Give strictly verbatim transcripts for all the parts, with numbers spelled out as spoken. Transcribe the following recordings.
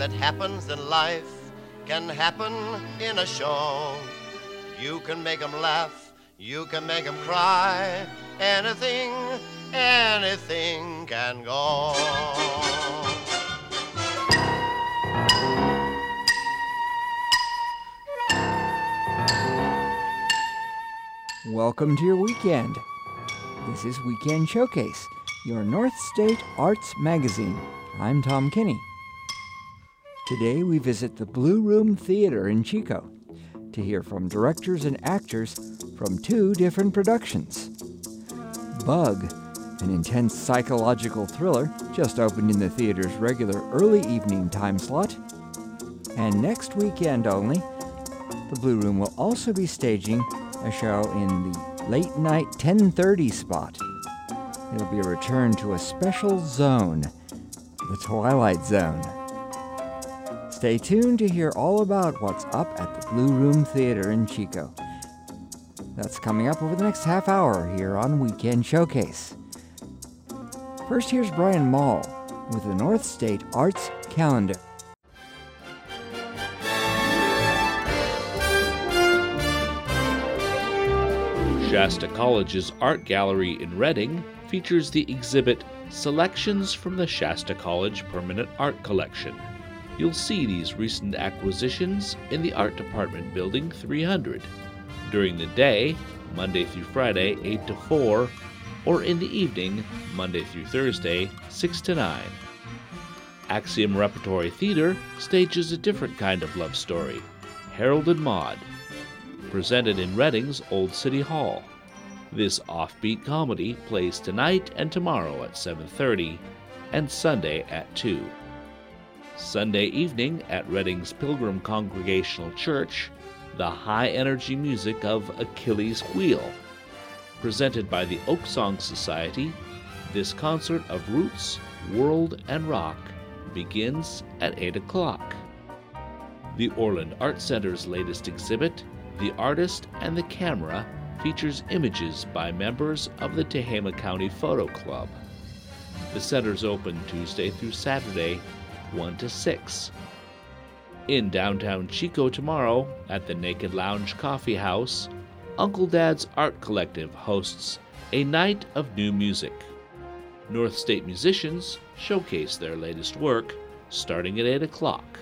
that happens in life can happen in a show. You can make 'em laugh, you can make 'em cry. Anything, anything can go. Welcome to your weekend. This is Weekend Showcase, your North State Arts magazine. I'm Tom Kinney. Today we visit the Blue Room Theater in Chico to hear from directors and actors from two different productions. Bug, an intense psychological thriller, just opened in the theater's regular early evening time slot. And next weekend only, the Blue Room will also be staging a show in the late night ten thirty spot. It'll be a return to a special zone, the Twilight Zone. Stay tuned to hear all about what's up at the Blue Room Theater in Chico. That's coming up over the next half hour here on Weekend Showcase. First, here's Brian Mall with the North State Arts Calendar. Shasta College's Art Gallery in Reading features the exhibit Selections from the Shasta College Permanent Art Collection. You'll see these recent acquisitions in the Art Department Building three hundred, during the day, Monday through Friday, eight to four, or in the evening, Monday through Thursday, six to nine. Axiom Repertory Theater stages a different kind of love story, Harold and Maude, presented in Reading's Old City Hall. This offbeat comedy plays tonight and tomorrow at seven thirty and Sunday at two. Sunday evening at Reading's Pilgrim Congregational Church, the high-energy music of Achilles' Wheel. Presented by the Oak Song Society, this concert of roots, world, and rock begins at eight o'clock. The Orland Art Center's latest exhibit, The Artist and the Camera, features images by members of the Tehama County Photo Club. The center's open Tuesday through Saturday, one to six. In downtown Chico tomorrow, at the Naked Lounge Coffee House, Uncle Dad's Art Collective hosts a night of new music. North State musicians showcase their latest work, starting at eight o'clock.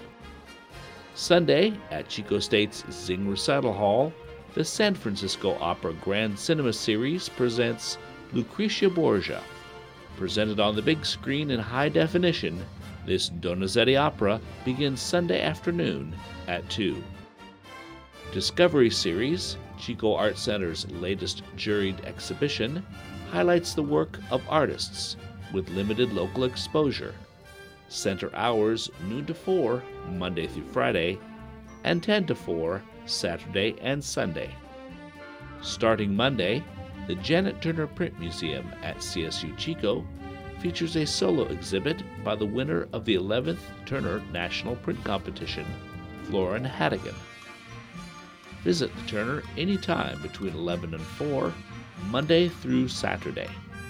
Sunday, at Chico State's Zing Recital Hall, the San Francisco Opera Grand Cinema Series presents Lucretia Borgia. Presented on the big screen in high definition, this Donizetti opera begins Sunday afternoon at two. Discovery Series, Chico Art Center's latest juried exhibition, highlights the work of artists with limited local exposure. Center hours noon to four, Monday through Friday, and ten to four, Saturday and Sunday. Starting Monday, the Janet Turner Print Museum at C S U Chico features a solo exhibit by the winner of the eleventh Turner National Print Competition, Florin Hattigan. Visit the Turner anytime between eleven and four, Monday through Saturday.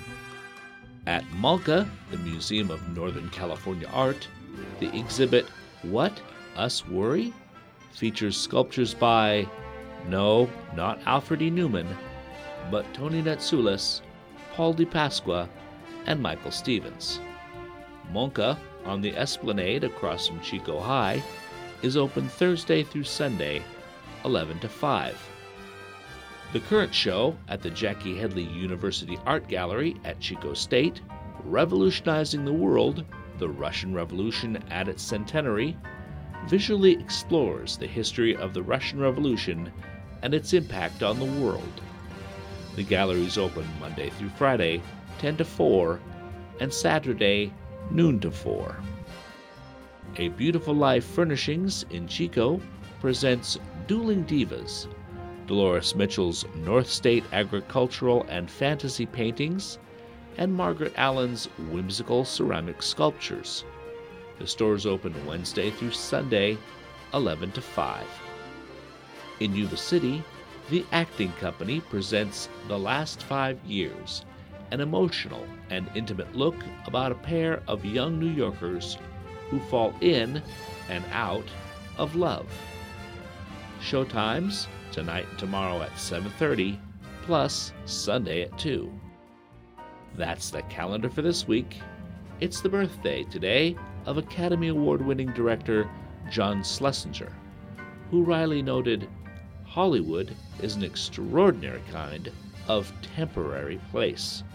At Malka, the Museum of Northern California Art, the exhibit What? Us Worry? Features sculptures by, no, not Alfred E. Newman, but Tony Natsoulis, Paul DiPasqua, and Michael Stevens. Monka, on the Esplanade across from Chico High, is open Thursday through Sunday, eleven to five. The current show at the Jackie Headley University Art Gallery at Chico State, Revolutionizing the World, the Russian Revolution at its Centenary, visually explores the history of the Russian Revolution and its impact on the world. The gallery is open Monday through Friday, ten to four, and Saturday, noon to four. A Beautiful Life Furnishings in Chico presents Dueling Divas, Dolores Mitchell's North State Agricultural and Fantasy Paintings, and Margaret Allen's Whimsical Ceramic Sculptures. The store is open Wednesday through Sunday, eleven to five. In Yuba City, the Acting Company presents The Last Five Years, an emotional and intimate look about a pair of young New Yorkers who fall in and out of love. Showtimes tonight and tomorrow at seven thirty, plus Sunday at two. That's the calendar for this week. It's the birthday today of Academy Award-winning director John Schlesinger, who wryly noted, "Hollywood is an extraordinary kind of temporary place."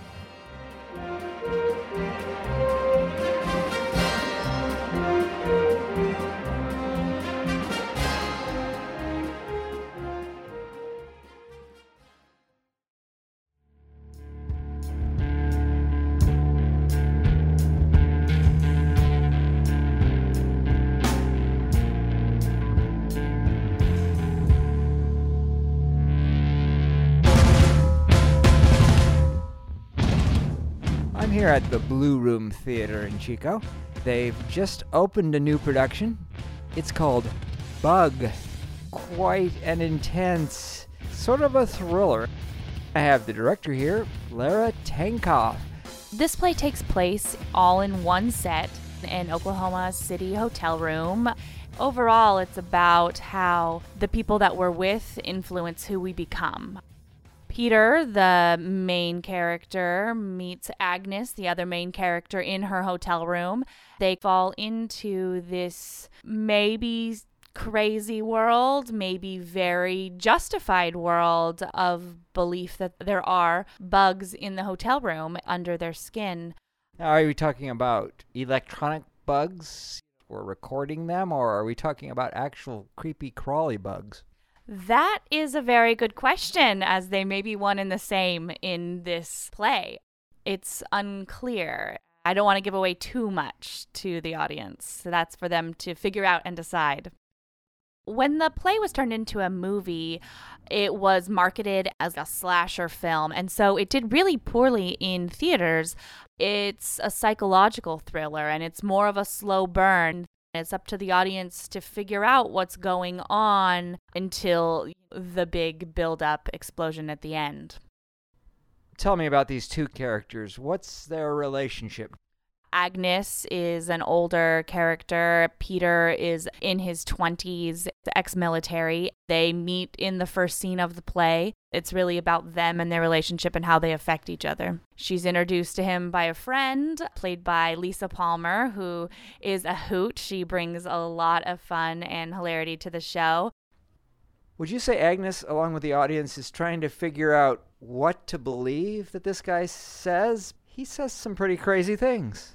I'm here at the Blue Room Theater in Chico. They've just opened a new production. It's called Bug. Quite an intense, sort of a thriller. I have the director here, Lara Tankoff. This play takes place all in one set in Oklahoma City hotel room. Overall, it's about how the people that we're with influence who we become. Peter, the main character, meets Agnes, the other main character, in her hotel room. They fall into this maybe crazy world, maybe very justified world of belief that there are bugs in the hotel room under their skin. Now, are we talking about electronic bugs? We're recording them, or are we talking about actual creepy crawly bugs? That is a very good question, as they may be one and the same in this play. It's unclear. I don't want to give away too much to the audience, so that's for them to figure out and decide. When the play was turned into a movie, it was marketed as a slasher film, and so it did really poorly in theaters. It's a psychological thriller, and it's more of a slow burn. It's up to the audience to figure out what's going on until the big build-up explosion at the end. Tell me about these two characters. What's their relationship? Agnes is an older character. Peter is in his twenties, ex-military. They meet in the first scene of the play. It's really about them and their relationship and how they affect each other. She's introduced to him by a friend, played by Lisa Palmer, who is a hoot. She brings a lot of fun and hilarity to the show. Would you say Agnes, along with the audience, is trying to figure out what to believe that this guy says? He says some pretty crazy things.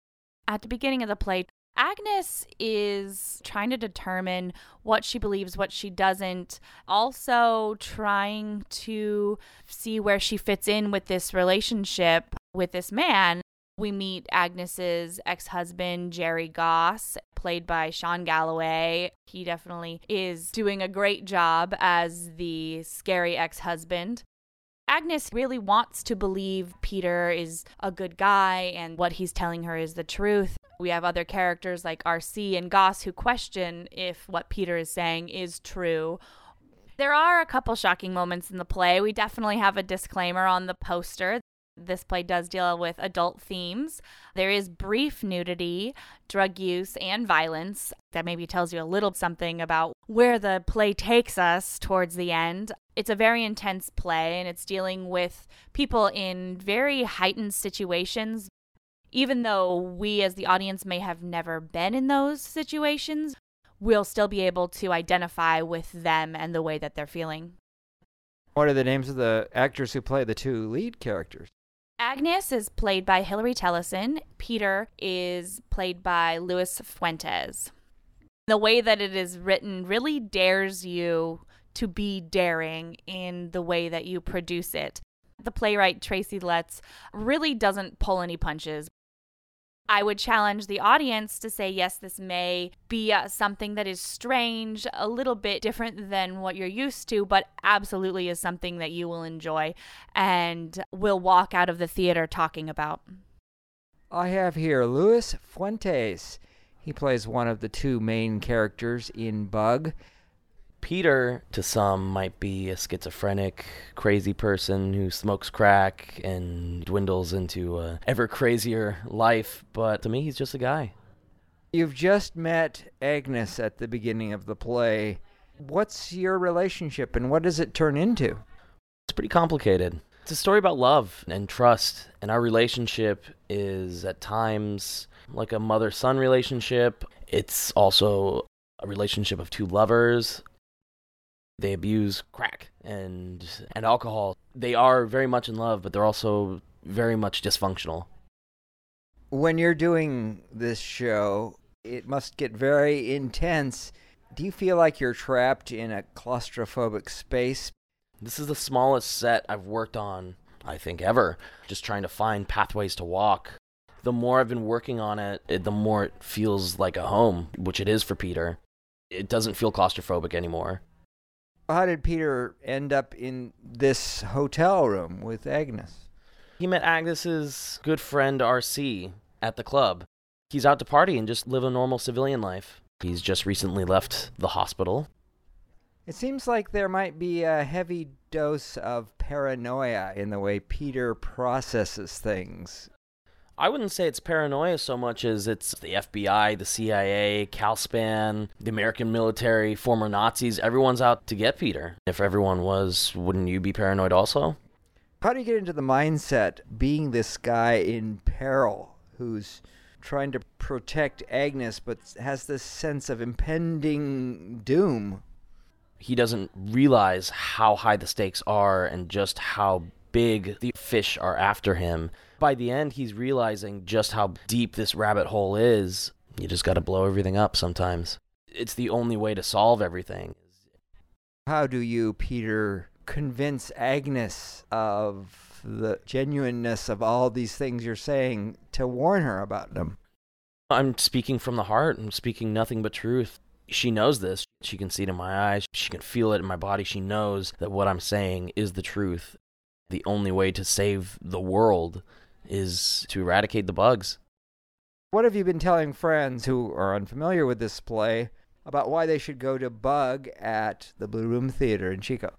At the beginning of the play, Agnes is trying to determine what she believes, what she doesn't, also trying to see where she fits in with this relationship with this man. We meet Agnes's ex-husband, Jerry Goss, played by Sean Galloway. He definitely is doing a great job as the scary ex-husband. Agnes really wants to believe Peter is a good guy and what he's telling her is the truth. We have other characters like R C and Goss who question if what Peter is saying is true. There are a couple shocking moments in the play. We definitely have a disclaimer on the poster. This play does deal with adult themes. There is brief nudity, drug use, and violence. That maybe tells you a little something about where the play takes us towards the end. It's a very intense play, and it's dealing with people in very heightened situations. Even though we as the audience may have never been in those situations, we'll still be able to identify with them and the way that they're feeling. What are the names of the actors who play the two lead characters? Agnes is played by Hilary Tellison. Peter is played by Luis Fuentes. The way that it is written really dares you to be daring in the way that you produce it. The playwright, Tracy Letts, really doesn't pull any punches. I would challenge the audience to say, yes, this may be uh, something that is strange, a little bit different than what you're used to, but absolutely is something that you will enjoy and will walk out of the theater talking about. I have here Luis Fuentes. He plays one of the two main characters in Bug. Peter, to some, might be a schizophrenic, crazy person who smokes crack and dwindles into an ever crazier life, but to me, he's just a guy. You've just met Agnes at the beginning of the play. What's your relationship and what does it turn into? It's pretty complicated. It's a story about love and trust, and our relationship is at times like a mother-son relationship. It's also a relationship of two lovers. They abuse crack and and alcohol. They are very much in love, but they're also very much dysfunctional. When you're doing this show, it must get very intense. Do you feel like you're trapped in a claustrophobic space? This is the smallest set I've worked on, I think, ever. Just trying to find pathways to walk. The more I've been working on it, it, the more it feels like a home, which it is for Peter. It doesn't feel claustrophobic anymore. How did Peter end up in this hotel room with Agnes? He met Agnes's good friend R C at the club. He's out to party and just live a normal civilian life. He's just recently left the hospital. It seems like there might be a heavy dose of paranoia in the way Peter processes things. I wouldn't say it's paranoia so much as it's the F B I, the C I A, CalSpan, the American military, former Nazis. Everyone's out to get Peter. If everyone was, wouldn't you be paranoid also? How do you get into the mindset being this guy in peril who's trying to protect Agnes but has this sense of impending doom? He doesn't realize how high the stakes are and just how big the fish are after him. By the end, he's realizing just how deep this rabbit hole is. You just got to blow everything up sometimes. It's the only way to solve everything. How do you, Peter, convince Agnes of the genuineness of all these things you're saying to warn her about them? I'm speaking from the heart. I'm speaking nothing but truth. She knows this. She can see it in my eyes. She can feel it in my body. She knows that what I'm saying is the truth. The only way to save the world is to eradicate the bugs. What have you been telling friends who are unfamiliar with this play about why they should go to Bug at the Blue Room Theater in Chico?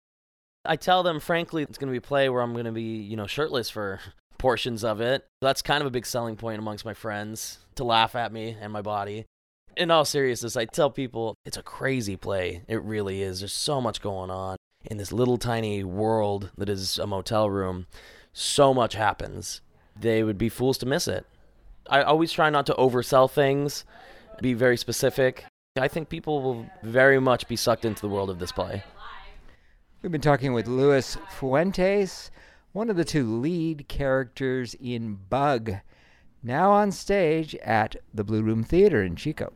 I tell them, frankly, it's going to be a play where I'm going to be, you know, shirtless for portions of it. That's kind of a big selling point amongst my friends, to laugh at me and my body. In all seriousness, I tell people it's a crazy play. It really is. There's so much going on in this little tiny world that is a motel room. So much happens. They would be fools to miss it. I always try not to oversell things, be very specific. I think people will very much be sucked into the world of this play. We've been talking with Luis Fuentes, one of the two lead characters in Bug, now on stage at the Blue Room Theater in Chico.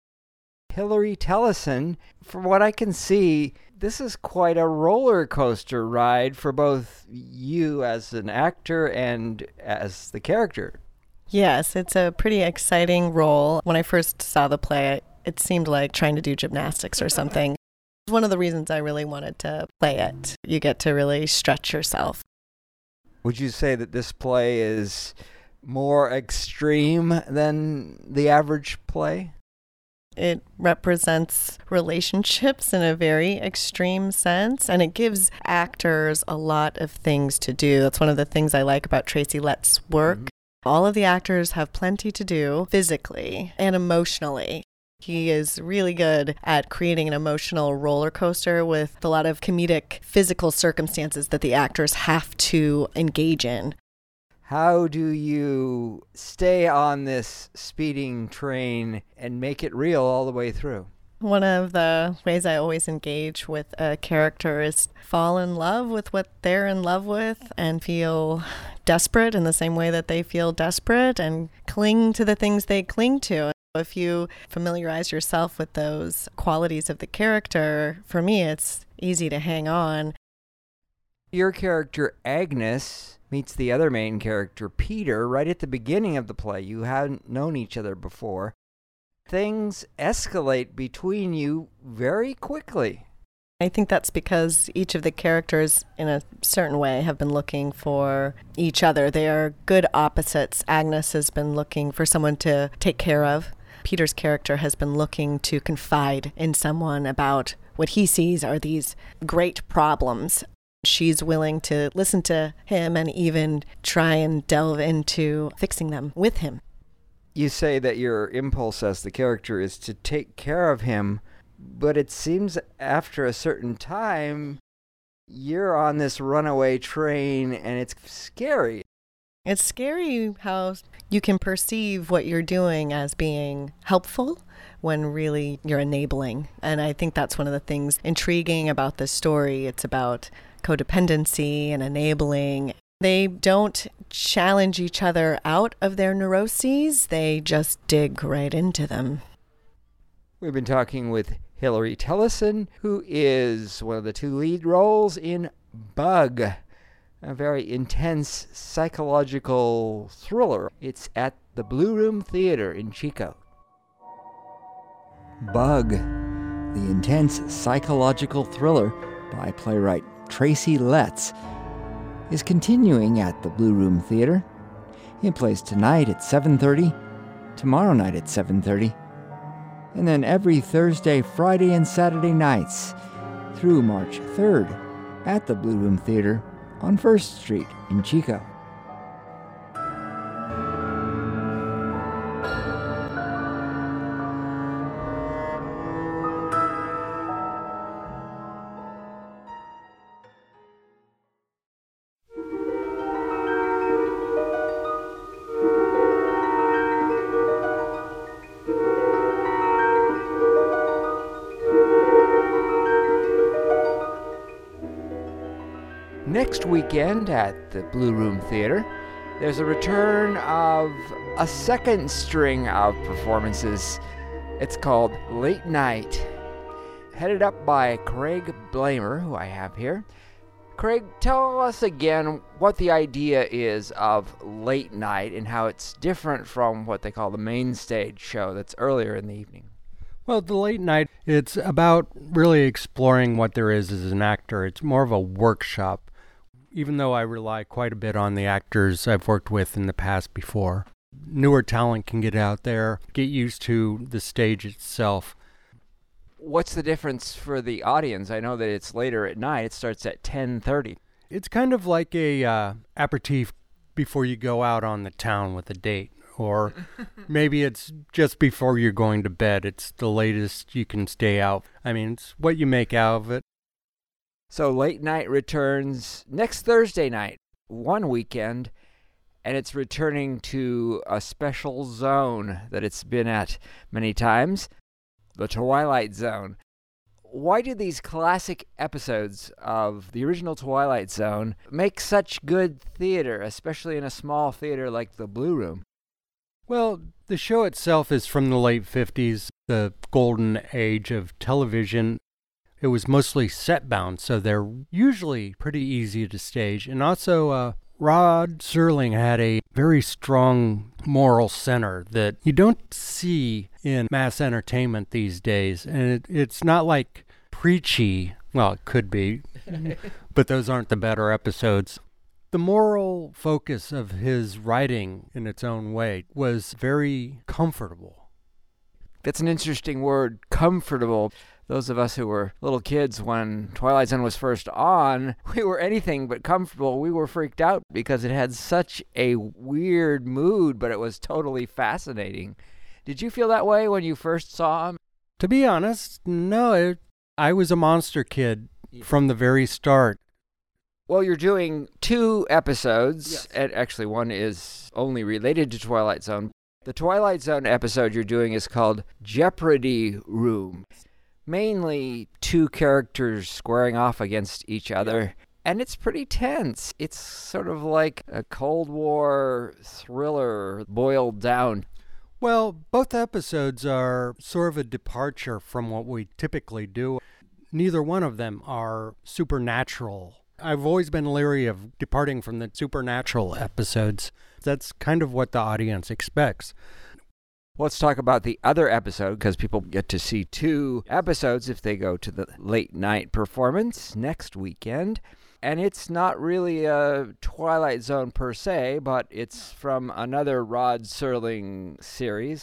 Hilary Tellison, from what I can see, this is quite a roller coaster ride for both you as an actor and as the character. Yes, it's a pretty exciting role. When I first saw the play, it seemed like trying to do gymnastics or something. It's one of the reasons I really wanted to play it. You get to really stretch yourself. Would you say that this play is more extreme than the average play? It represents relationships in a very extreme sense, and it gives actors a lot of things to do. That's one of the things I like about Tracy Letts' work. Mm-hmm. All of the actors have plenty to do physically and emotionally. He is really good at creating an emotional roller coaster with a lot of comedic physical circumstances that the actors have to engage in. How do you stay on this speeding train and make it real all the way through? One of the ways I always engage with a character is fall in love with what they're in love with and feel desperate in the same way that they feel desperate and cling to the things they cling to. If you familiarize yourself with those qualities of the character, for me, it's easy to hang on. Your character, Agnes, meets the other main character, Peter, right at the beginning of the play. You hadn't known each other before. Things escalate between you very quickly. I think that's because each of the characters, in a certain way, have been looking for each other. They are good opposites. Agnes has been looking for someone to take care of. Peter's character has been looking to confide in someone about what he sees are these great problems. She's willing to listen to him and even try and delve into fixing them with him. You say that your impulse as the character is to take care of him, but it seems after a certain time, you're on this runaway train and it's scary. It's scary how you can perceive what you're doing as being helpful when really you're enabling. And I think that's one of the things intriguing about this story. It's about codependency and enabling. They don't challenge each other out of their neuroses. They just dig right into them. We've been talking with Hilary Tellison, who is one of the two lead roles in Bug, a very intense psychological thriller. It's at the Blue Room Theater in Chico. Bug, the intense psychological thriller by playwright Tracy Letts, is continuing at the Blue Room Theater. It plays tonight at seven thirty, tomorrow night at seven thirty, and then every Thursday, Friday, and Saturday nights through March third at the Blue Room Theater on First Street in Chico. Next weekend at the Blue Room Theater, there's a return of a second string of performances. It's called Late Night, headed up by Craig Blamer, who I have here. Craig, tell us again what the idea is of Late Night and how it's different from what they call the main stage show that's earlier in the evening. Well, the Late Night, it's about really exploring what there is as an actor. It's more of a workshop, even though I rely quite a bit on the actors I've worked with in the past before. Newer talent can get out there, get used to the stage itself. What's the difference for the audience? I know that it's later at night. It starts at ten thirty. It's kind of like a uh, aperitif before you go out on the town with a date. Or maybe it's just before you're going to bed. It's the latest you can stay out. I mean, it's what you make out of it. So Late Night returns next Thursday night, one weekend, and it's returning to a special zone that it's been at many times, the Twilight Zone. Why do these classic episodes of the original Twilight Zone make such good theater, especially in a small theater like the Blue Room? Well, the show itself is from the late fifties, the golden age of television. It was mostly set-bound, so they're usually pretty easy to stage. And also, uh, Rod Serling had a very strong moral center that you don't see in mass entertainment these days. And it, it's not like preachy. Well, it could be, but those aren't the better episodes. The moral focus of his writing, in its own way, was very comfortable. That's an interesting word, comfortable. Those of us who were little kids when Twilight Zone was first on, we were anything but comfortable. We were freaked out because it had such a weird mood, but it was totally fascinating. Did you feel that way when you first saw him? To be honest, no. It, I was a monster kid from the very start. Well, you're doing two episodes, Yes. and actually one is only related to Twilight Zone. The Twilight Zone episode you're doing is called Jeopardy Room. Mainly two characters squaring off against each other, and it's pretty tense. It's sort of like a Cold War thriller boiled down. Well, both episodes are sort of a departure from what we typically do. Neither one of them are supernatural. I've always been leery of departing from the supernatural episodes. That's kind of what the audience expects. Let's talk about the other episode, because people get to see two episodes if they go to the Late Night performance next weekend. And it's not really a Twilight Zone per se, but it's from another Rod Serling series,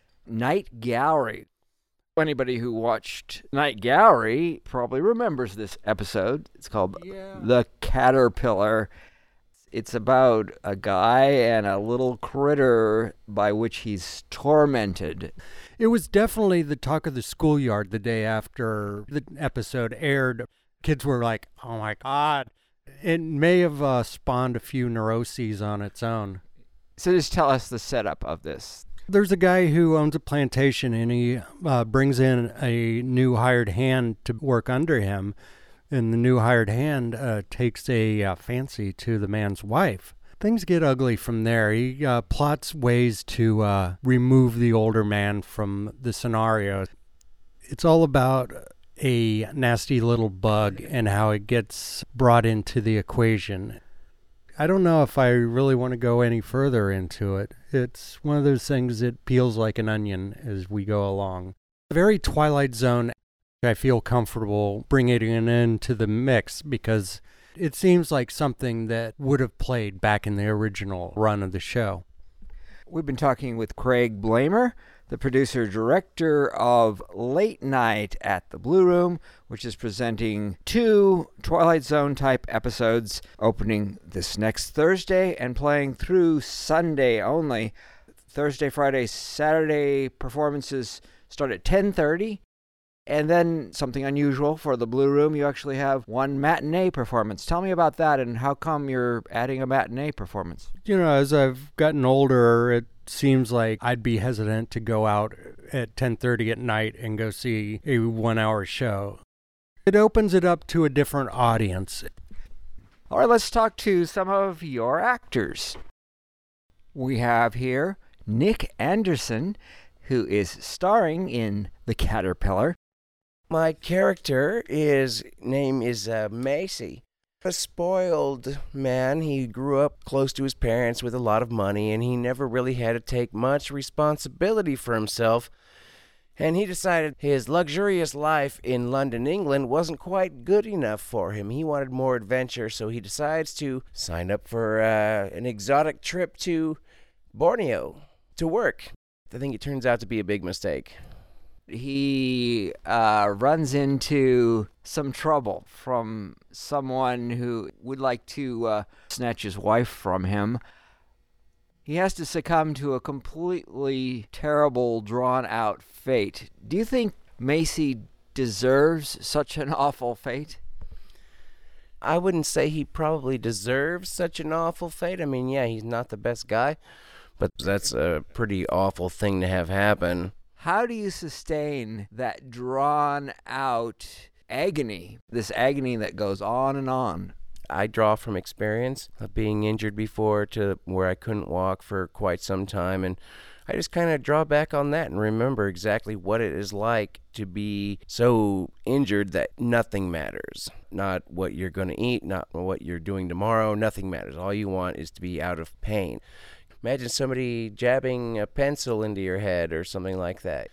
Night Gallery. Anybody who watched Night Gallery probably remembers this episode. It's called Yeah. The Caterpillar. It's about a guy and a little critter by which he's tormented. It was definitely the talk of the schoolyard the day after the episode aired. Kids were like, oh my God. It may have uh, spawned a few neuroses on its own. So just tell us the setup of this. There's a guy who owns a plantation, and he uh, brings in a new hired hand to work under him. And the new hired hand uh, takes a uh, fancy to the man's wife. Things get ugly from there. He uh, plots ways to uh, remove the older man from the scenario. It's all about a nasty little bug and how it gets brought into the equation. I don't know if I really want to go any further into it. It's one of those things that peels like an onion as we go along. Very Twilight Zone. I feel comfortable bringing it into the mix because it seems like something that would have played back in the original run of the show. We've been talking with Craig Blamer, the producer-director of Late Night at the Blue Room, which is presenting two Twilight Zone-type episodes, opening this next Thursday and playing through Sunday only. Thursday, Friday, Saturday performances start at ten thirty. And then something unusual for the Blue Room, you actually have one matinee performance. Tell me about that and how come you're adding a matinee performance? You know, as I've gotten older, it seems like I'd be hesitant to go out at ten thirty at night and go see a one-hour show. It opens it up to a different audience. All right, let's talk to some of your actors. We have here Nick Anderson, who is starring in The Caterpillar. My character, his name is uh, Macy. A spoiled man. He grew up close to his parents with a lot of money, and he never really had to take much responsibility for himself. And he decided his luxurious life in London, England wasn't quite good enough for him. He wanted more adventure, so he decides to sign up for uh, an exotic trip to Borneo to work. I think it turns out to be a big mistake. He uh, runs into some trouble from someone who would like to uh, snatch his wife from him. He has to succumb to a completely terrible, drawn-out fate. Do you think Macy deserves such an awful fate? I wouldn't say he probably deserves such an awful fate. I mean, yeah, he's not the best guy, but that's a pretty awful thing to have happen. How do you sustain that drawn-out agony, this agony that goes on and on? I draw from experience of being injured before to where I couldn't walk for quite some time, and I just kind of draw back on that and remember exactly what it is like to be so injured that nothing matters. Not what you're going to eat, not what you're doing tomorrow, nothing matters. All you want is to be out of pain. Imagine somebody jabbing a pencil into your head or something like that.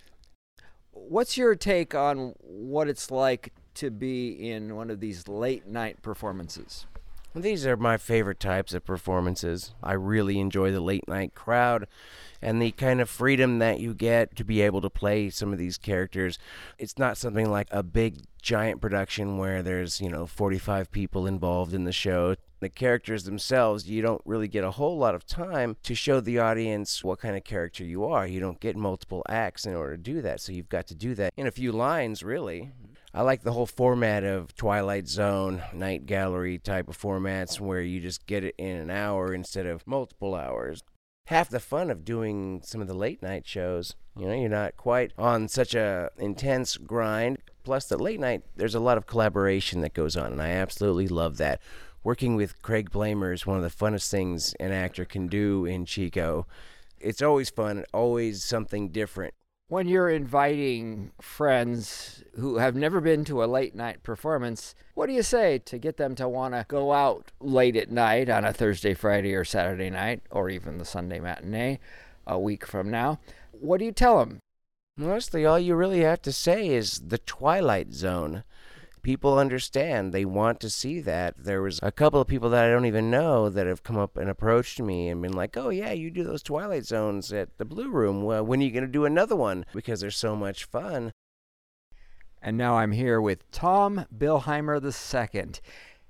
What's your take on what it's like to be in one of these late night performances? These are my favorite types of performances. I really enjoy the late night crowd and the kind of freedom that you get to be able to play some of these characters. It's not something like a big giant production where there's, you know, forty-five people involved in the show. The characters themselves, you don't really get a whole lot of time to show the audience what kind of character you are. You don't get multiple acts in order to do that, so you've got to do that in a few lines, really. I like the whole format of Twilight Zone, Night Gallery type of formats where you just get it in an hour instead of multiple hours. Half the fun of doing some of the late night shows, you know, you're not quite on such a intense grind. Plus, the late night, there's a lot of collaboration that goes on, and I absolutely love that. Working with Craig Blamer is one of the funnest things an actor can do in Chico. It's always fun, always something different. When you're inviting friends who have never been to a late night performance, what do you say to get them to want to go out late at night on a Thursday, Friday, or Saturday night, or even the Sunday matinee a week from now? What do you tell them? Mostly all you really have to say is the Twilight Zone. People understand. They want to see that. There was a couple of people that I don't even know that have come up and approached me and been like, oh, yeah, you do those Twilight Zones at the Blue Room. Well, when are you going to do another one? Because they're so much fun. And now I'm here with Tom Billheimer the Second.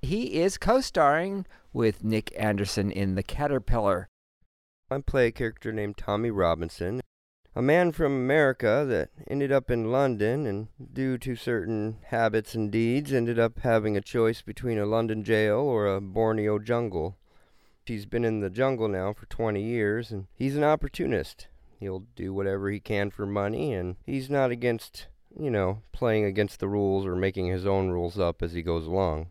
He is co-starring with Nick Anderson in The Caterpillar. I play a character named Tommy Robinson, a man from America that ended up in London and due to certain habits and deeds ended up having a choice between a London jail or a Borneo jungle. He's been in the jungle now for twenty years and he's an opportunist. He'll do whatever he can for money and he's not against, you know, playing against the rules or making his own rules up as he goes along.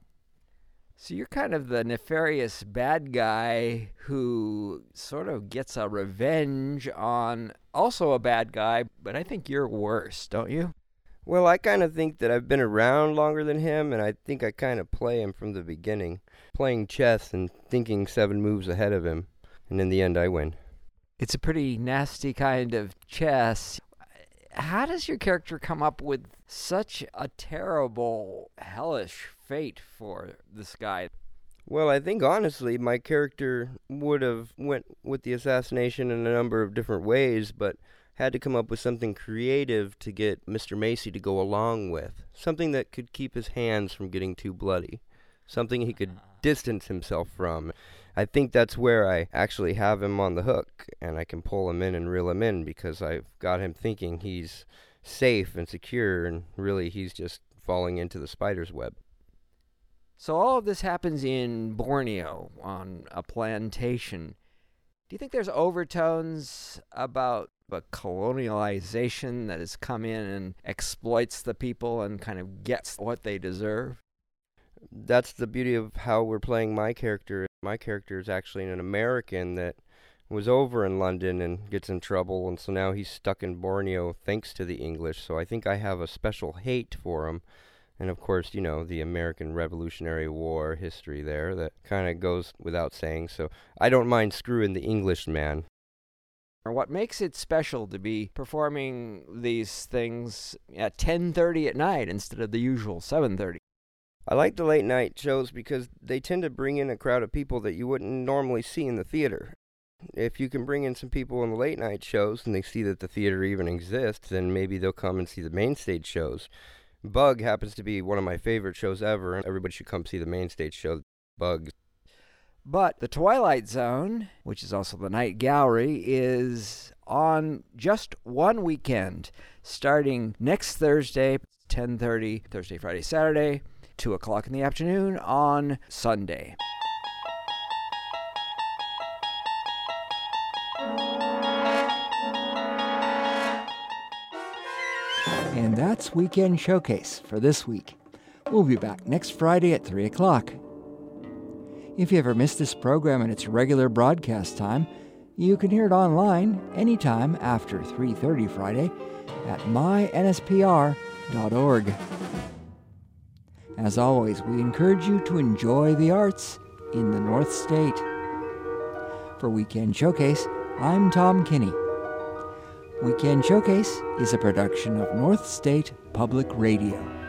So you're kind of the nefarious bad guy who sort of gets a revenge on also a bad guy, but I think you're worse, don't you? Well, I kind of think that I've been around longer than him, and I think I kind of play him from the beginning, playing chess and thinking seven moves ahead of him, and in the end I win. It's a pretty nasty kind of chess. How does your character come up with such a terrible, hellish fate for this guy? Well, I think honestly my character would have went with the assassination in a number of different ways, but had to come up with something creative to get Mister Macy to go along with. Something that could keep his hands from getting too bloody. Something he could distance himself from. I think that's where I actually have him on the hook, and I can pull him in and reel him in because I've got him thinking he's safe and secure, and really he's just falling into the spider's web. So all of this happens in Borneo on a plantation. Do you think there's overtones about the colonialization that has come in and exploits the people and kind of gets what they deserve? That's the beauty of how we're playing my character. My character is actually an American that was over in London and gets in trouble, and so now he's stuck in Borneo thanks to the English. So I think I have a special hate for him. And of course, you know, the American Revolutionary War history there that kind of goes without saying. So I don't mind screwing the Englishman. What makes it special to be performing these things at ten thirty at night instead of the usual seven thirty? I like the late night shows because they tend to bring in a crowd of people that you wouldn't normally see in the theater. If you can bring in some people in the late night shows and they see that the theater even exists, then maybe they'll come and see the main stage shows. Bug happens to be one of my favorite shows ever, and everybody should come see the main stage show, Bug. But the Twilight Zone, which is also the Night Gallery, is on just one weekend, starting next Thursday, ten thirty, Thursday, Friday, Saturday, two o'clock in the afternoon on Sunday. And that's Weekend Showcase for this week. We'll be back next Friday at three o'clock. If you ever missed this program in its regular broadcast time, you can hear it online anytime after three thirty Friday at my N S P R dot org. As always, we encourage you to enjoy the arts in the North State. For Weekend Showcase, I'm Tom Kinney. Weekend Showcase is a production of North State Public Radio.